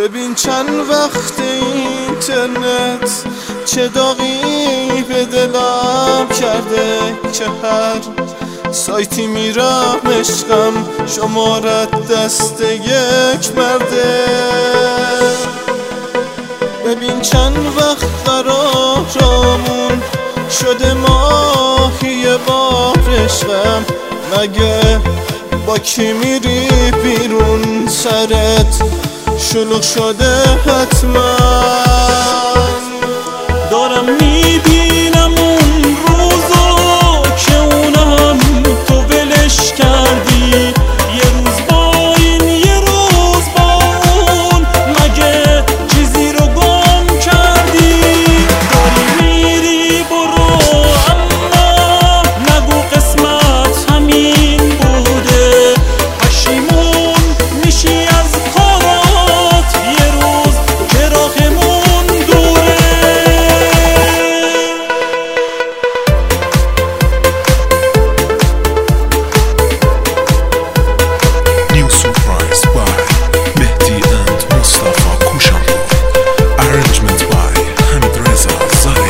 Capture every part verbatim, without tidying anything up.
ببین چند وقت اینترنت چه داغی به دلم کرده که هر سایتی میرم عشقم شمارت دست یک مرده. ببین چند وقت قرارمون شده ماهی بار عشقم، مگه با کی میری بیرون سرت شلوغ شده حتما. دارم میبینم اون روزو که اونم تو ولش کردی، یه روز با این یه روز با اون، مگه چیزی رو گم کردی؟ داری میری برو اما نگو قسمت همین بوده، پشیمون میشی از کارات یه روز که راهمون دوره. New surprise by Mehdi and Mustafa Kushanpur. Arrangement by Hamid Reza Zari.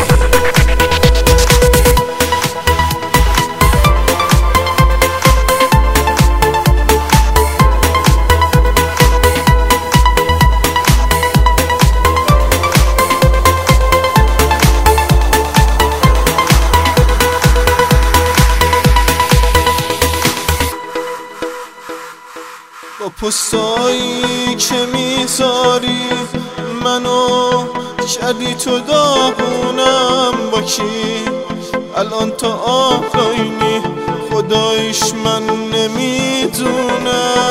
با پستایی که میذاری منو کردی تو داغونم، با کی الان تو آقایینی خدایش من نمیدونم.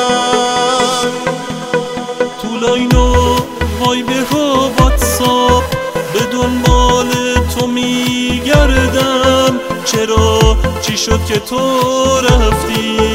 تو لاین و وایبر و واتساپ به دنبال تو میگردم، چرا چی شد که تو رفتی؟